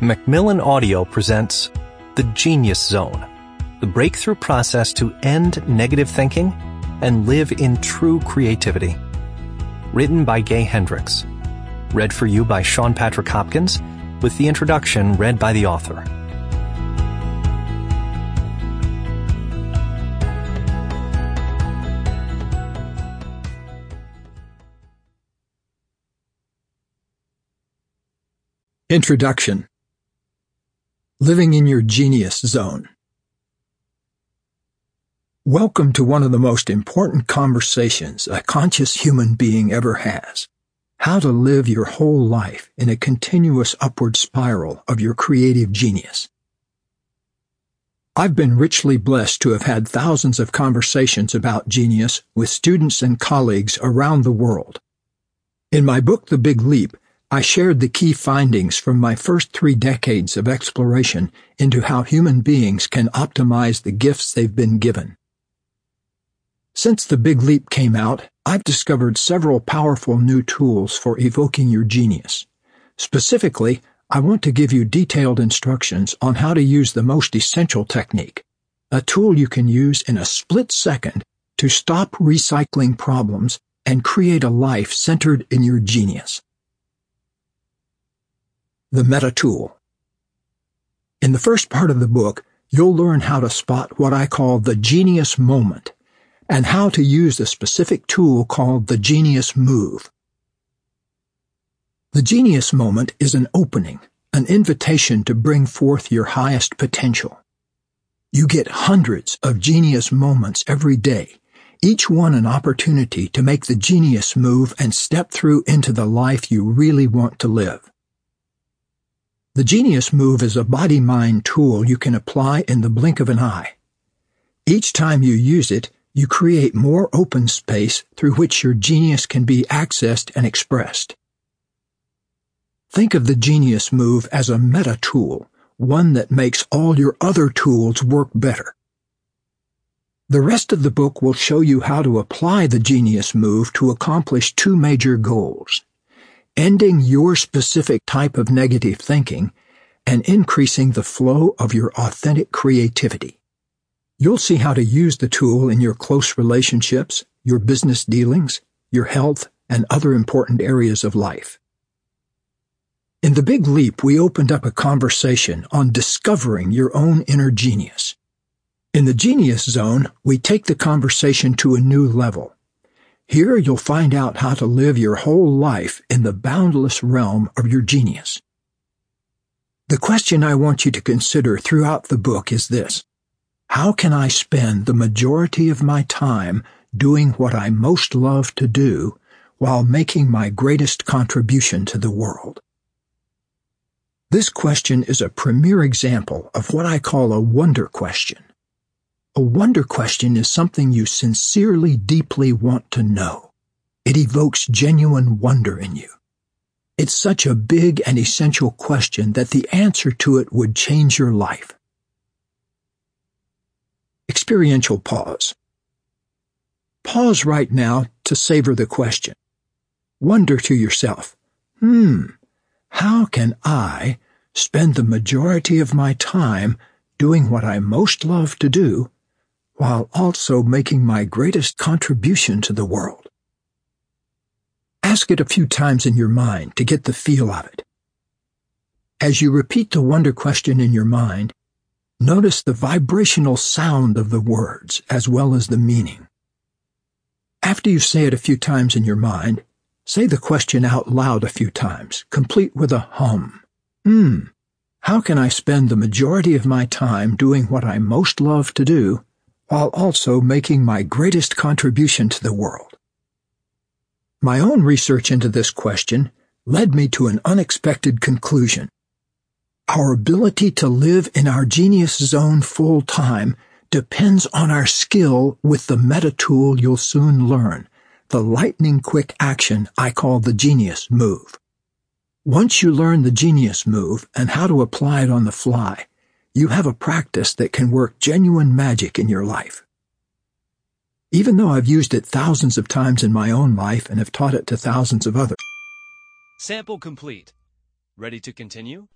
Macmillan Audio presents The Genius Zone, the breakthrough process to end negative thinking and live in true creativity. Written by Gay Hendricks. Read for you by Sean Patrick Hopkins, with the introduction read by the author. Introduction. Living in your genius zone. Welcome to one of the most important conversations a conscious human being ever has. How to live your whole life in a continuous upward spiral of your creative genius. I've been richly blessed to have had thousands of conversations about genius with students and colleagues around the world. In my book, The Big Leap, I shared the key findings from my first 3 decades of exploration into how human beings can optimize the gifts they've been given. Since The Big Leap came out, I've discovered several powerful new tools for evoking your genius. Specifically, I want to give you detailed instructions on how to use the most essential technique, a tool you can use in a split second to stop recycling problems and create a life centered in your genius. The Meta Tool. In the first part of the book, you'll learn how to spot what I call the genius moment and how to use the specific tool called the genius move. The genius moment is an opening, an invitation to bring forth your highest potential. You get hundreds of genius moments every day, each one an opportunity to make the genius move and step through into the life you really want to live. The genius move is a body-mind tool you can apply in the blink of an eye. Each time you use it, you create more open space through which your genius can be accessed and expressed. Think of the genius move as a meta tool, one that makes all your other tools work better. The rest of the book will show you how to apply the genius move to accomplish 2 major goals: ending your specific type of negative thinking and increasing the flow of your authentic creativity. You'll see how to use the tool in your close relationships, your business dealings, your health, and other important areas of life. In The Big Leap, we opened up a conversation on discovering your own inner genius. In the Genius Zone, we take the conversation to a new level. Here you'll find out how to live your whole life in the boundless realm of your genius. The question I want you to consider throughout the book is this: how can I spend the majority of my time doing what I most love to do while making my greatest contribution to the world? This question is a premier example of what I call a wonder question. A wonder question is something you sincerely, deeply want to know. It evokes genuine wonder in you. It's such a big and essential question that the answer to it would change your life. Experiential pause. Pause right now to savor the question. Wonder to yourself, how can I spend the majority of my time doing what I most love to do while also making my greatest contribution to the world? Ask it a few times in your mind to get the feel of it. As you repeat the wonder question in your mind, notice the vibrational sound of the words as well as the meaning. After you say it a few times in your mind, say the question out loud a few times, complete with a hum. How can I spend the majority of my time doing what I most love to do while also making my greatest contribution to the world? My own research into this question led me to an unexpected conclusion. Our ability to live in our genius zone full time depends on our skill with the meta tool you'll soon learn, the lightning-quick action I call the genius move. Once you learn the genius move and how to apply it on the fly, you have a practice that can work genuine magic in your life. Even though I've used it thousands of times in my own life and have taught it to thousands of others. Sample complete. Ready to continue?